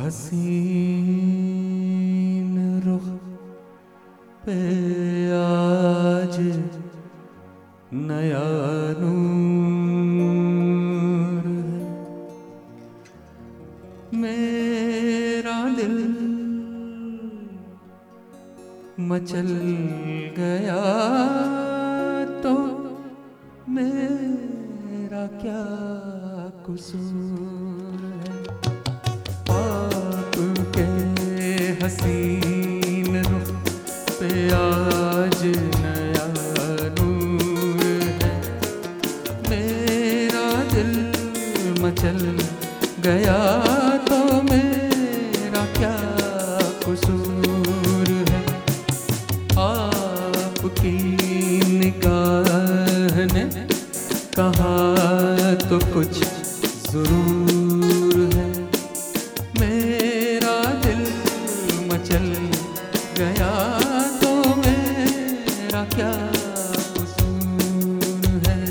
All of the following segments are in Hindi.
हसीन रुख पे आज नया नूर है। मेरा दिल मचल गया तो मेरा क्या कसूर है। आपके हसीन रुख पे आज नया नूर है। मेरा दिल मचल गया तो मेरा क्या कसूर है। आपकी निगाह ने कहा तो कुछ जरूर है। मेरा दिल मचल गया तो मेरा क्या कसूर है।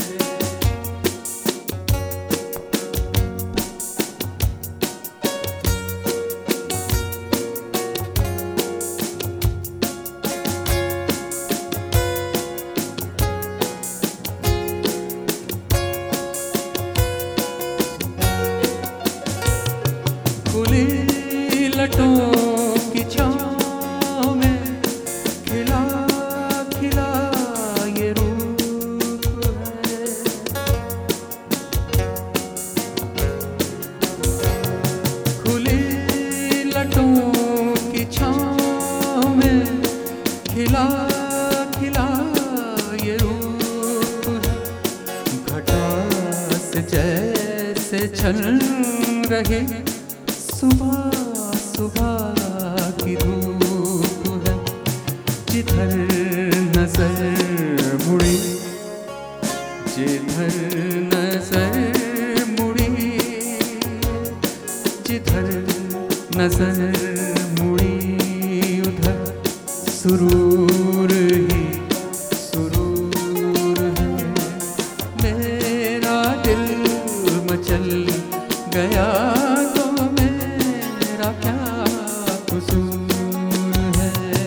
खुली लटों की छाँव में खिला खिला ये रूप है। खुली लटों की छाँव में खिला खिला ये रूप है। घटा से जैसे छन रहे सुबह सुबह की धूप है। जिधर नजर मुड़ी जिधर नजर मुड़ी जिधर नजर मुड़ी उधर सुरूर ही सुरूर है। मेरा दिल मचल गया तो मेरा क्या कसूर है।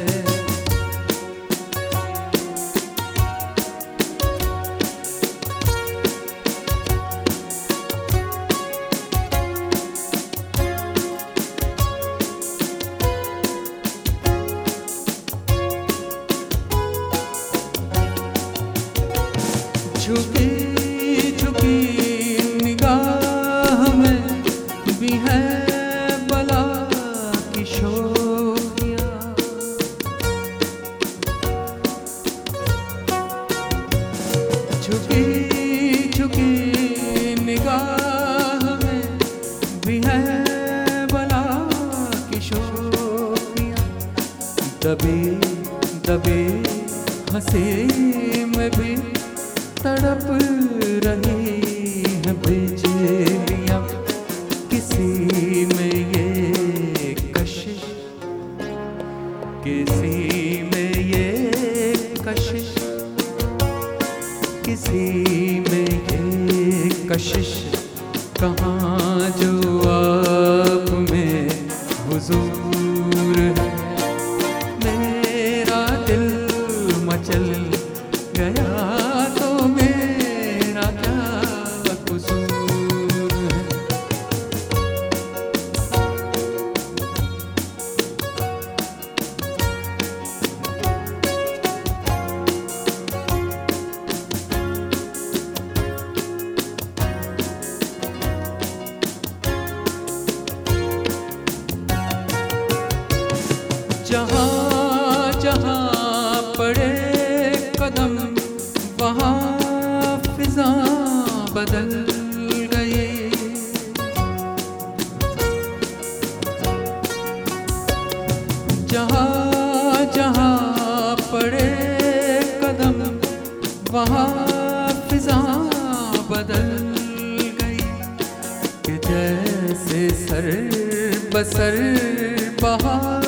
झुकी झुकी निगाह में भी है बला की शोखियाँ। झुकी झुकी निगाह में भी है बला की शोखियाँ। दबी दबी हंसी में भी तड़प रही है बिजलियाँ। किसी में ये कशिश किसी में ये कशिश किसी में ये कशिश कहाँ जो आप में हुजूर है। मेरा दिल मचल गया तो मेरा क्या कसूर है। जहाँ जहाँ पड़े कदम वहाँ फिजा बदल गई। जहाँ जहाँ पड़े कदम वहाँ फिजा बदल गई। कि जैसे सर बसर बहार